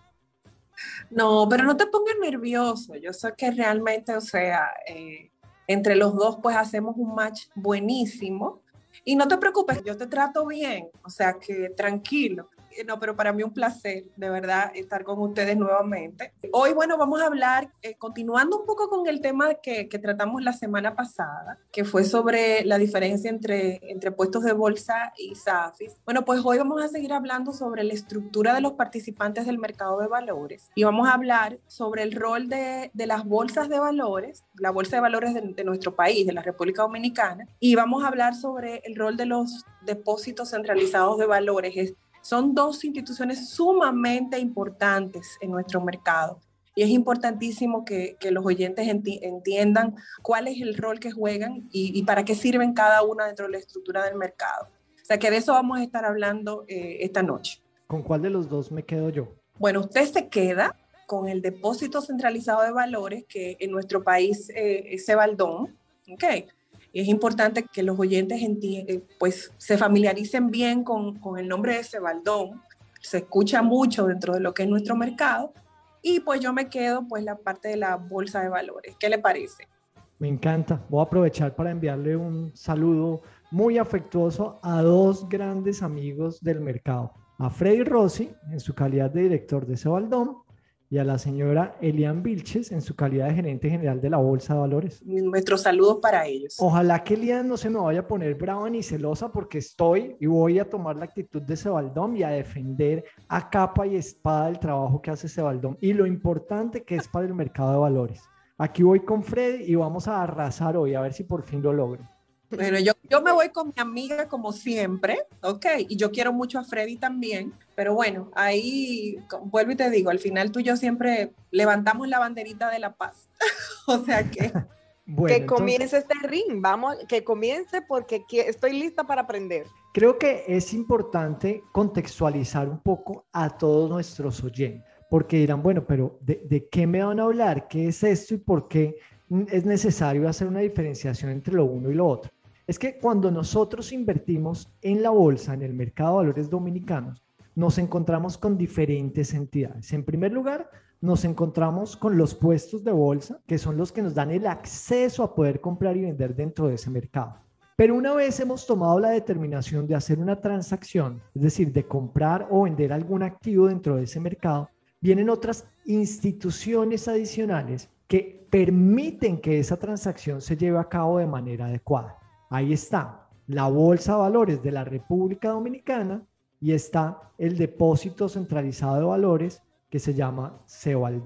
No, pero no te pongas nervioso. Yo sé que realmente, o sea, eh, entre los dos pues hacemos un match buenísimo. Y no te preocupes, yo te trato bien, o sea que tranquilo. No, pero para mí un placer, de verdad, estar con ustedes nuevamente. Hoy, bueno, vamos a hablar, eh, continuando un poco con el tema que, que tratamos la semana pasada, que fue sobre la diferencia entre, entre puestos de bolsa y SAFIs. Bueno, pues hoy vamos a seguir hablando sobre la estructura de los participantes del mercado de valores y vamos a hablar sobre el rol de, de las bolsas de valores, la bolsa de valores de, de nuestro país, de la República Dominicana, y vamos a hablar sobre el rol de los depósitos centralizados de valores. Son dos instituciones sumamente importantes en nuestro mercado y es importantísimo que, que los oyentes enti- entiendan cuál es el rol que juegan y, y para qué sirven cada una dentro de la estructura del mercado. O sea que de eso vamos a estar hablando eh, esta noche. ¿Con cuál de los dos me quedo yo? Bueno, usted se queda con el depósito centralizado de valores que en nuestro país eh, es Sebaldón, ¿ok? Y es importante que los oyentes enti- pues, se familiaricen bien con, con el nombre de Sebaldón. Se escucha mucho dentro de lo que es nuestro mercado. Y pues yo me quedo pues la parte de la bolsa de valores. ¿Qué le parece? Me encanta. Voy a aprovechar para enviarle un saludo muy afectuoso a dos grandes amigos del mercado. A Freddy Rossi, en su calidad de director de Sebaldón, y a la señora Elian Vilches en su calidad de gerente general de la Bolsa de Valores. Nuestros saludos para ellos. Ojalá que Elian no se me vaya a poner brava ni celosa porque estoy y voy a tomar la actitud de Sebaldón y a defender a capa y espada el trabajo que hace Sebaldón y lo importante que es para el mercado de valores. Aquí voy con Freddy y vamos a arrasar hoy a ver si por fin lo logro. Bueno, yo, yo me voy con mi amiga como siempre, ¿ok? Y yo quiero mucho a Freddy también, pero bueno, ahí vuelvo y te digo, al final tú y yo siempre levantamos la banderita de la paz, o sea que... Bueno, que comience entonces, este ring, vamos, que comience porque estoy lista para aprender. Creo que es importante contextualizar un poco a todos nuestros oyentes, porque dirán, bueno, pero ¿de, de qué me van a hablar? ¿Qué es esto y por qué es necesario hacer una diferenciación entre lo uno y lo otro? Es que cuando nosotros invertimos en la bolsa, en el mercado de valores dominicanos, nos encontramos con diferentes entidades. En primer lugar, nos encontramos con los puestos de bolsa, que son los que nos dan el acceso a poder comprar y vender dentro de ese mercado. Pero una vez hemos tomado la determinación de hacer una transacción, es decir, de comprar o vender algún activo dentro de ese mercado, vienen otras instituciones adicionales que permiten que esa transacción se lleve a cabo de manera adecuada. Ahí está la Bolsa de Valores de la República Dominicana y está el Depósito Centralizado de Valores que se llama Sebaldón.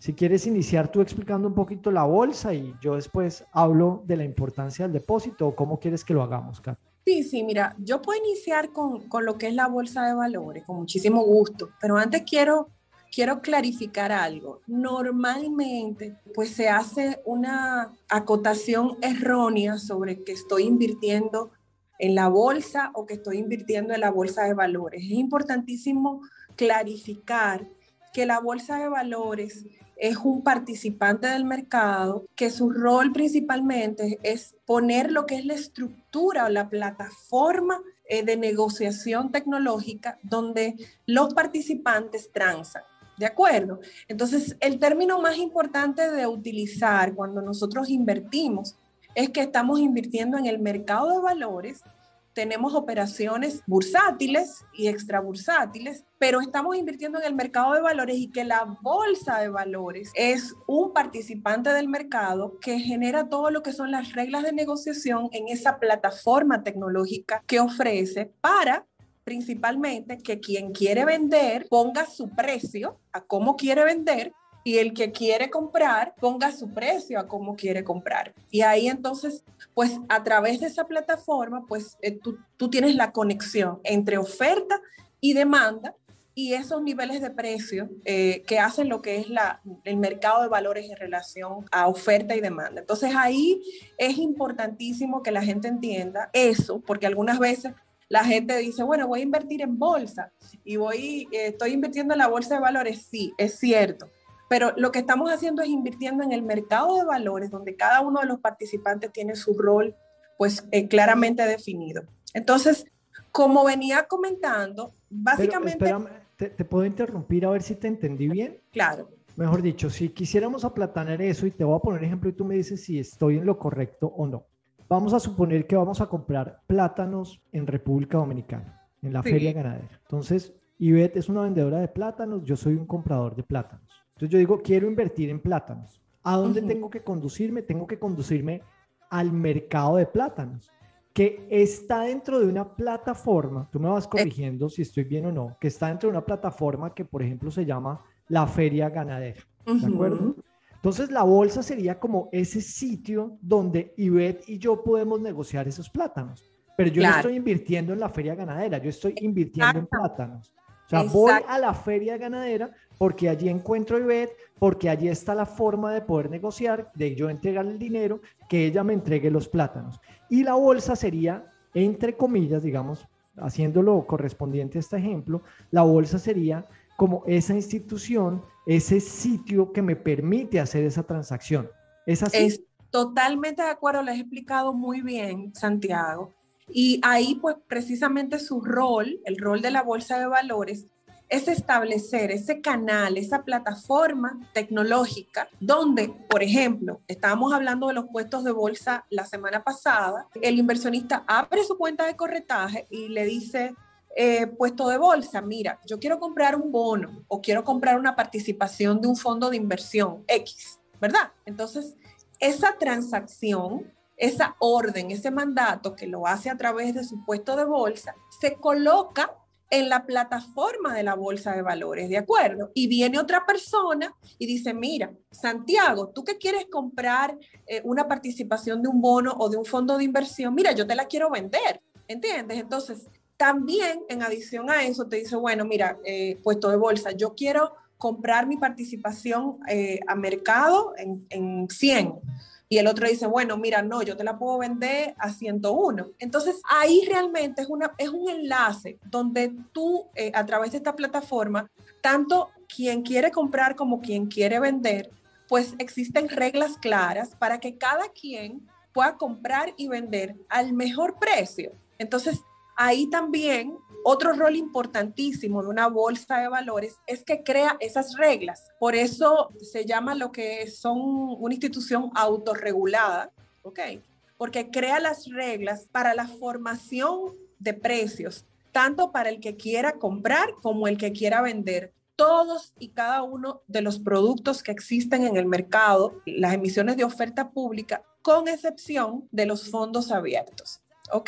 Si quieres iniciar tú explicando un poquito la bolsa y yo después hablo de la importancia del depósito, o cómo quieres que lo hagamos, Kat. Sí, sí, mira, yo puedo iniciar con, con lo que es la bolsa de valores, con muchísimo gusto, pero antes quiero, quiero clarificar algo. Normalmente, pues se hace una acotación errónea sobre que estoy invirtiendo en la bolsa o que estoy invirtiendo en la bolsa de valores. Es importantísimo clarificar que la bolsa de valores es un participante del mercado que su rol principalmente es poner lo que es la estructura o la plataforma eh, de negociación tecnológica donde los participantes transan. ¿De acuerdo? Entonces, el término más importante de utilizar cuando nosotros invertimos es que estamos invirtiendo en el mercado de valores. Tenemos operaciones bursátiles y extrabursátiles, pero estamos invirtiendo en el mercado de valores y que la bolsa de valores es un participante del mercado que genera todo lo que son las reglas de negociación en esa plataforma tecnológica que ofrece para principalmente que quien quiere vender ponga su precio a cómo quiere vender y el que quiere comprar ponga su precio a cómo quiere comprar. Y ahí entonces, pues a través de esa plataforma, pues eh, tú, tú tienes la conexión entre oferta y demanda y esos niveles de precio eh, que hacen lo que es la, el mercado de valores en relación a oferta y demanda. Entonces ahí es importantísimo que la gente entienda eso, porque algunas veces la gente dice, bueno, voy a invertir en bolsa y voy, eh, estoy invirtiendo en la bolsa de valores. Sí, es cierto. Pero lo que estamos haciendo es invirtiendo en el mercado de valores, donde cada uno de los participantes tiene su rol pues, eh, claramente definido. Entonces, como venía comentando, básicamente... Pero, espérame, ¿te, ¿te puedo interrumpir a ver si te entendí bien? Claro. Mejor dicho, si quisiéramos aplatanar eso, y te voy a poner ejemplo y tú me dices si estoy en lo correcto o no. Vamos a suponer que vamos a comprar plátanos en República Dominicana, en la Sí. feria ganadera. Entonces, Ivette es una vendedora de plátanos, yo soy un comprador de plátanos. Entonces yo digo, quiero invertir en plátanos. ¿A dónde uh-huh. tengo que conducirme? Tengo que conducirme al mercado de plátanos, que está dentro de una plataforma, tú me vas corrigiendo si estoy bien o no, que está dentro de una plataforma que, por ejemplo, se llama la Feria Ganadera. ¿De uh-huh. acuerdo? Entonces la bolsa sería como ese sitio donde Ivette y yo podemos negociar esos plátanos. Pero yo claro. no estoy invirtiendo en la Feria Ganadera, yo estoy invirtiendo Exacto. en plátanos. O sea, Exacto. voy a la Feria Ganadera porque allí encuentro a Ivette, porque allí está la forma de poder negociar, de yo entregarle el dinero, que ella me entregue los plátanos. Y la bolsa sería, entre comillas, digamos, haciéndolo correspondiente a este ejemplo, la bolsa sería como esa institución, ese sitio que me permite hacer esa transacción. ¿Es así? Es totalmente de acuerdo, lo has explicado muy bien, Santiago. Y ahí, pues, precisamente su rol, el rol de la bolsa de valores, es establecer ese canal, esa plataforma tecnológica donde, por ejemplo, estábamos hablando de los puestos de bolsa la semana pasada, el inversionista abre su cuenta de corretaje y le dice, eh, puesto de bolsa, mira, yo quiero comprar un bono o quiero comprar una participación de un fondo de inversión X, ¿verdad? Entonces, esa transacción, esa orden, ese mandato que lo hace a través de su puesto de bolsa, se coloca en la plataforma de la bolsa de valores, ¿de acuerdo? Y viene otra persona y dice, mira, Santiago, tú que quieres comprar eh, una participación de un bono o de un fondo de inversión, mira, yo te la quiero vender, ¿entiendes? Entonces, también en adición a eso te dice, bueno, mira, eh, puesto de bolsa, yo quiero comprar mi participación eh, a mercado en, en cien. Y el otro dice, bueno, mira, no, yo te la puedo vender a ciento uno. Entonces, ahí realmente es, una, es un enlace donde tú, eh, a través de esta plataforma, tanto quien quiere comprar como quien quiere vender, pues existen reglas claras para que cada quien pueda comprar y vender al mejor precio. Entonces, ahí también otro rol importantísimo de una bolsa de valores es que crea esas reglas. Por eso se llama lo que son una institución autorregulada, ¿ok? Porque crea las reglas para la formación de precios, tanto para el que quiera comprar como el que quiera vender. Todos y cada uno de los productos que existen en el mercado, las emisiones de oferta pública, con excepción de los fondos abiertos, ¿ok?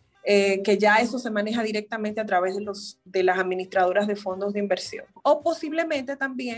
Eh, que ya eso se maneja directamente a través de, los, de las administradoras de fondos de inversión. O posiblemente también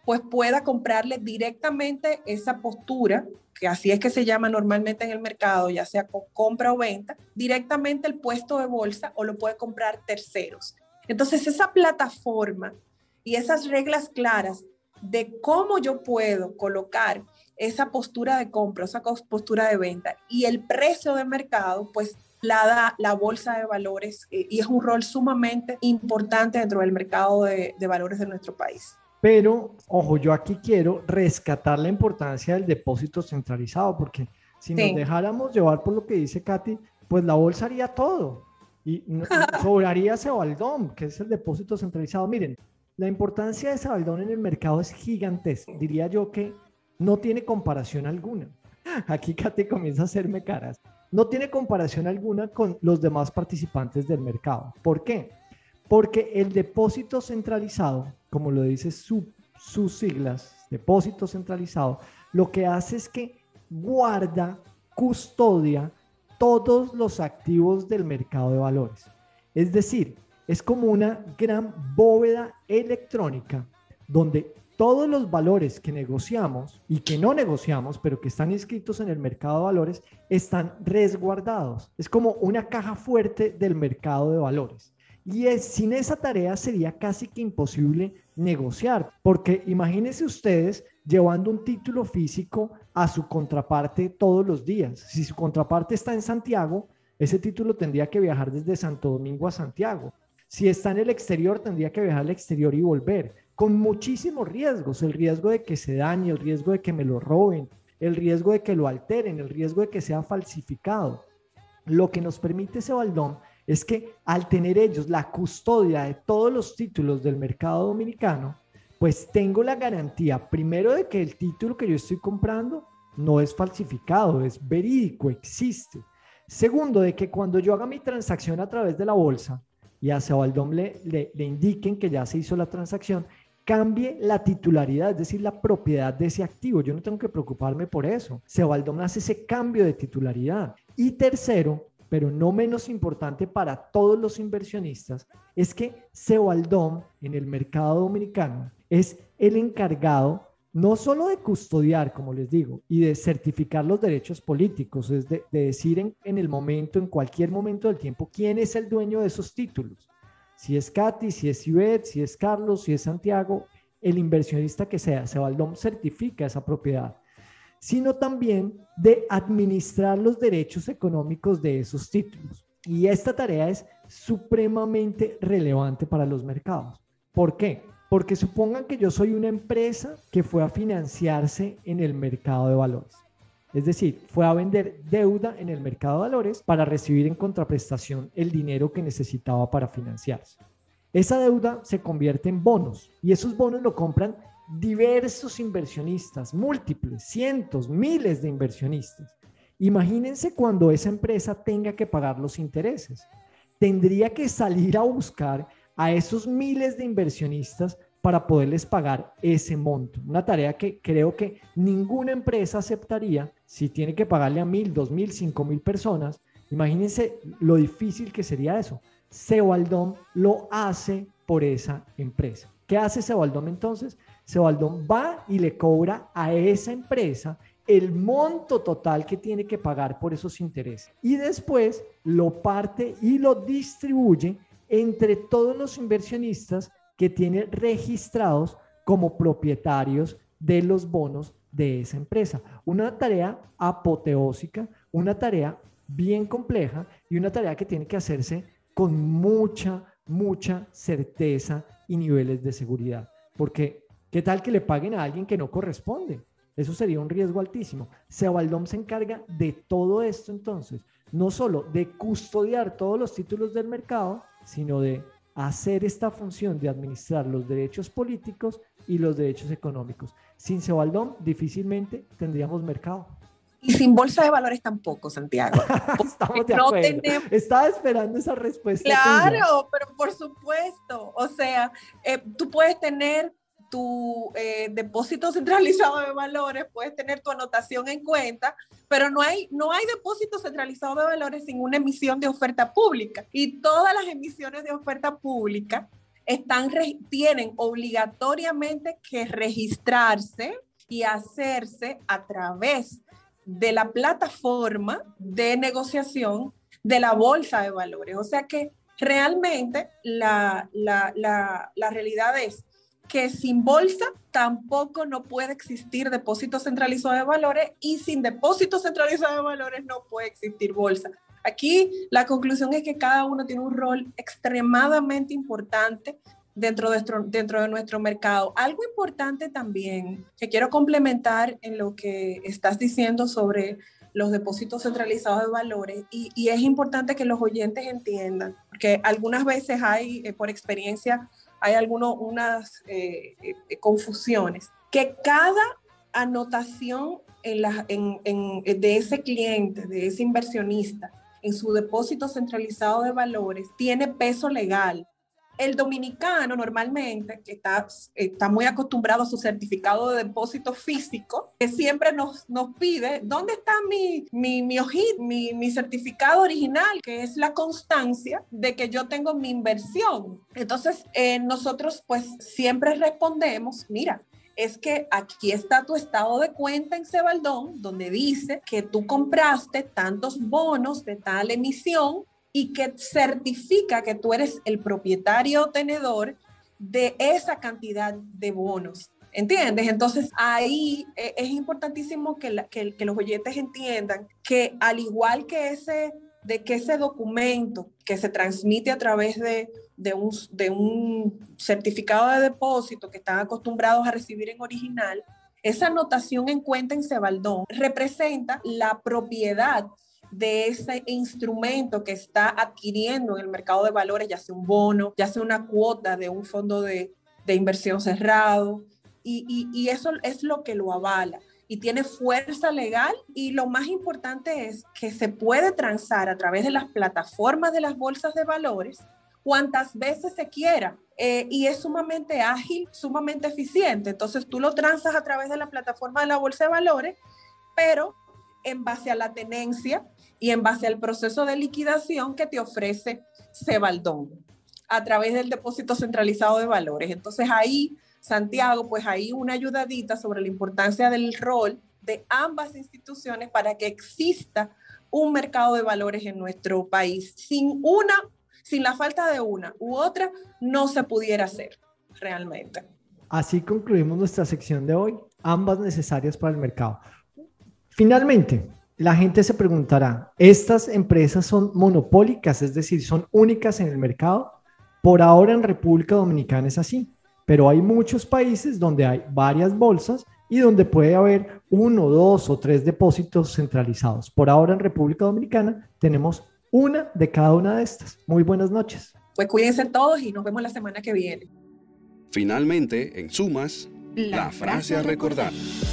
pues pueda comprarle directamente esa postura, que así es que se llama normalmente en el mercado, ya sea con compra o venta, directamente el puesto de bolsa o lo puede comprar terceros. Entonces, esa plataforma y esas reglas claras de cómo yo puedo colocar esa postura de compra, esa postura de venta y el precio de mercado, pues la da la bolsa de valores eh, y es un rol sumamente importante dentro del mercado de, de valores de nuestro país. Pero, ojo, yo aquí quiero rescatar la importancia del depósito centralizado, porque si nos sí. dejáramos llevar por lo que dice Katy, pues la bolsa haría todo y sobraría Sebaldón, que es el depósito centralizado. Miren, la importancia de Sebaldón en el mercado es gigantesca. Diría yo que no tiene comparación alguna. Aquí Katy comienza a hacerme caras. No tiene comparación alguna con los demás participantes del mercado. ¿Por qué? Porque el depósito centralizado, como lo dice su, sus siglas, depósito centralizado, lo que hace es que guarda, custodia todos los activos del mercado de valores. Es decir, es como una gran bóveda electrónica donde todos los valores que negociamos y que no negociamos, pero que están inscritos en el mercado de valores, están resguardados. Es como una caja fuerte del mercado de valores. Y es, sin esa tarea sería casi que imposible negociar, porque imagínense ustedes llevando un título físico a su contraparte todos los días. Si su contraparte está en Santiago, ese título tendría que viajar desde Santo Domingo a Santiago. Si está en el exterior, tendría que viajar al exterior y volver, con muchísimos riesgos, el riesgo de que se dañe, el riesgo de que me lo roben, el riesgo de que lo alteren, el riesgo de que sea falsificado. Lo que nos permite Sebaldón es que al tener ellos la custodia de todos los títulos del mercado dominicano, pues tengo la garantía, primero, de que el título que yo estoy comprando no es falsificado, es verídico, existe. Segundo, de que cuando yo haga mi transacción a través de la bolsa y a Sebaldón le, le, le indiquen que ya se hizo la transacción, cambie la titularidad, es decir, la propiedad de ese activo. Yo no tengo que preocuparme por eso. Sebaldón hace ese cambio de titularidad. Y tercero, pero no menos importante para todos los inversionistas, es que Sebaldón en el mercado dominicano es el encargado no solo de custodiar, como les digo, y de certificar los derechos políticos, es de, de decir en, en el momento, en cualquier momento del tiempo, quién es el dueño de esos títulos. Si es Katy, si es Ivette, si es Carlos, si es Santiago, el inversionista que sea, Sebaldón certifica esa propiedad, sino también de administrar los derechos económicos de esos títulos. Y esta tarea es supremamente relevante para los mercados. ¿Por qué? Porque supongan que yo soy una empresa que fue a financiarse en el mercado de valores. Es decir, fue a vender deuda en el mercado de valores para recibir en contraprestación el dinero que necesitaba para financiarse. Esa deuda se convierte en bonos y esos bonos lo compran diversos inversionistas, múltiples, cientos, miles de inversionistas. Imagínense cuando esa empresa tenga que pagar los intereses. Tendría que salir a buscar a esos miles de inversionistas para poderles pagar ese monto. Una tarea que creo que ninguna empresa aceptaría si tiene que pagarle a mil, dos mil, cinco mil personas. Imagínense lo difícil que sería eso. Sebaldón lo hace por esa empresa. ¿Qué hace Sebaldón entonces? Sebaldón va y le cobra a esa empresa el monto total que tiene que pagar por esos intereses y después lo parte y lo distribuye entre todos los inversionistas que tiene registrados como propietarios de los bonos de esa empresa. Una tarea apoteósica, una tarea bien compleja y una tarea que tiene que hacerse con mucha, mucha certeza y niveles de seguridad. Porque, ¿qué tal que le paguen a alguien que no corresponde? Eso sería un riesgo altísimo. Sebaldón se encarga de todo esto entonces, no solo de custodiar todos los títulos del mercado, sino de hacer esta función de administrar los derechos políticos y los derechos económicos. Sin Sebaldón difícilmente tendríamos mercado. Y sin bolsa de valores tampoco, Santiago. Estamos de no acuerdo. tenemos... Estaba esperando esa respuesta. Claro, tuya. Pero por supuesto. O sea, eh, tú puedes tener tu eh, depósito centralizado de valores, puedes tener tu anotación en cuenta, pero no hay, no hay depósito centralizado de valores sin una emisión de oferta pública. Y todas las emisiones de oferta pública están, tienen obligatoriamente que registrarse y hacerse a través de la plataforma de negociación de la Bolsa de Valores. O sea que realmente la, la, la, la realidad es que sin bolsa tampoco no puede existir depósito centralizado de valores, y sin depósito centralizado de valores no puede existir bolsa. Aquí la conclusión es que cada uno tiene un rol extremadamente importante dentro de nuestro, dentro de nuestro mercado. Algo importante también que quiero complementar en lo que estás diciendo sobre los depósitos centralizados de valores, y, y es importante que los oyentes entiendan, porque algunas veces hay, eh, por experiencia, hay algunas unas eh, eh, confusiones, que cada anotación en la, en, en, de ese cliente, de ese inversionista, en su depósito centralizado de valores, tiene peso legal. El dominicano normalmente, que está, está muy acostumbrado a su certificado de depósito físico, que siempre nos, nos pide, ¿dónde está mi, mi, mi hojita, mi, mi certificado original? Que es la constancia de que yo tengo mi inversión. Entonces, eh, nosotros pues siempre respondemos, mira, es que aquí está tu estado de cuenta en Cebaldón, donde dice que tú compraste tantos bonos de tal emisión, y que certifica que tú eres el propietario o tenedor de esa cantidad de bonos. ¿Entiendes? Entonces ahí eh, es importantísimo que, la, que, que los oyentes entiendan que al igual que ese, de que ese documento que se transmite a través de, de, un, de un certificado de depósito que están acostumbrados a recibir en original, esa anotación en cuenta en Cebaldón representa la propiedad de ese instrumento que está adquiriendo en el mercado de valores, ya sea un bono, ya sea una cuota de un fondo de, de inversión cerrado, y, y, y eso es lo que lo avala y tiene fuerza legal. Y lo más importante es que se puede transar a través de las plataformas de las bolsas de valores cuantas veces se quiera, eh, y es sumamente ágil, sumamente eficiente. Entonces tú lo transas a través de la plataforma de la bolsa de valores, pero en base a la tenencia y en base al proceso de liquidación que te ofrece Cebaldón a través del depósito centralizado de valores. Entonces ahí, Santiago, pues ahí una ayudadita sobre la importancia del rol de ambas instituciones para que exista un mercado de valores en nuestro país. Sin una, sin la falta de una u otra, no se pudiera hacer realmente. Así concluimos nuestra sección de hoy, ambas necesarias para el mercado. Finalmente, la gente se preguntará, ¿estas empresas son monopólicas, es decir, son únicas en el mercado? Por ahora en República Dominicana es así, pero hay muchos países donde hay varias bolsas y donde puede haber uno, dos o tres depósitos centralizados. Por ahora en República Dominicana tenemos una de cada una de estas. Muy buenas noches. Pues cuídense todos y nos vemos la semana que viene. Finalmente, en sumas, la, la frase a recordar.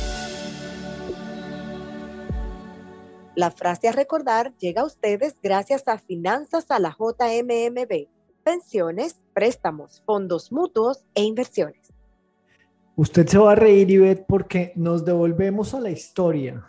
La frase a recordar llega a ustedes gracias a Finanzas a la J M M B, pensiones, préstamos, fondos mutuos e inversiones. Usted se va a reír, Ivette, porque nos devolvemos a la historia.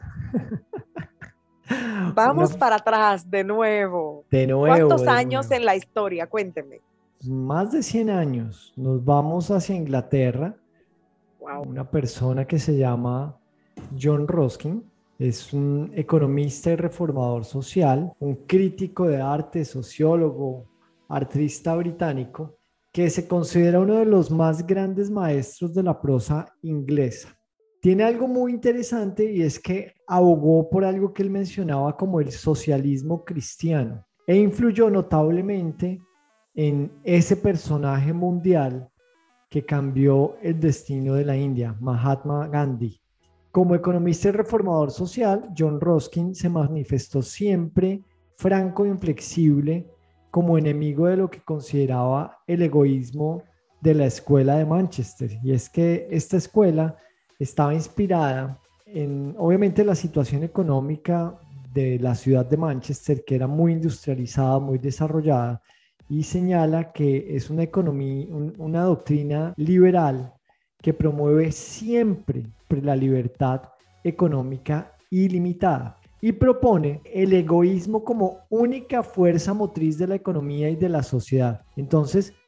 Vamos Una... para atrás de nuevo. De nuevo. ¿Cuántos de años nuevo. en la historia? Cuénteme. Más de cien años. Nos vamos hacia Inglaterra. Wow. Una persona que se llama John Ruskin. Es un economista y reformador social, un crítico de arte, sociólogo, artista británico, que se considera uno de los más grandes maestros de la prosa inglesa. Tiene algo muy interesante y es que abogó por algo que él mencionaba como el socialismo cristiano e influyó notablemente en ese personaje mundial que cambió el destino de la India, Mahatma Gandhi. Como economista y reformador social, John Ruskin se manifestó siempre franco e inflexible como enemigo de lo que consideraba el egoísmo de la escuela de Manchester. Y es que esta escuela estaba inspirada en, obviamente, la situación económica de la ciudad de Manchester, que era muy industrializada, muy desarrollada, y señala que es una economía, un, una doctrina liberal que promueve siempre la libertad económica ilimitada y propone el egoísmo como única fuerza motriz de la economía y de la sociedad. Entonces,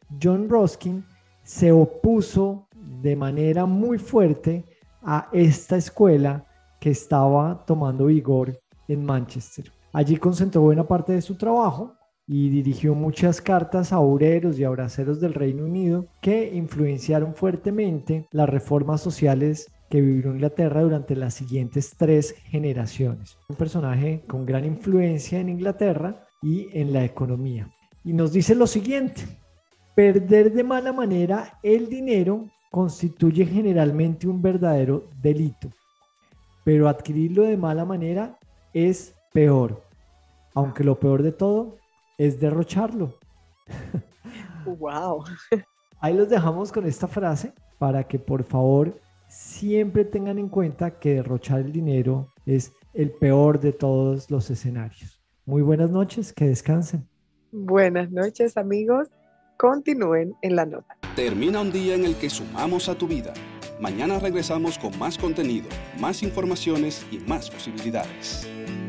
John Ruskin se opuso de manera muy fuerte a esta escuela que estaba tomando vigor en Manchester. Allí concentró buena parte de su trabajo y dirigió muchas cartas a obreros y a braceros del Reino Unido que influenciaron fuertemente las reformas sociales que vivió Inglaterra durante las siguientes tres generaciones. Un personaje con gran influencia en Inglaterra y en la economía. Y nos dice lo siguiente: perder de mala manera el dinero constituye generalmente un verdadero delito, pero adquirirlo de mala manera es peor, aunque lo peor de todo es derrocharlo. Wow. Ahí los dejamos con esta frase para que por favor siempre tengan en cuenta que derrochar el dinero es el peor de todos los escenarios. Muy buenas noches, que descansen. Buenas noches, amigos. Continúen en la nota. Termina un día en el que sumamos a tu vida. Mañana regresamos con más contenido, más informaciones y más posibilidades.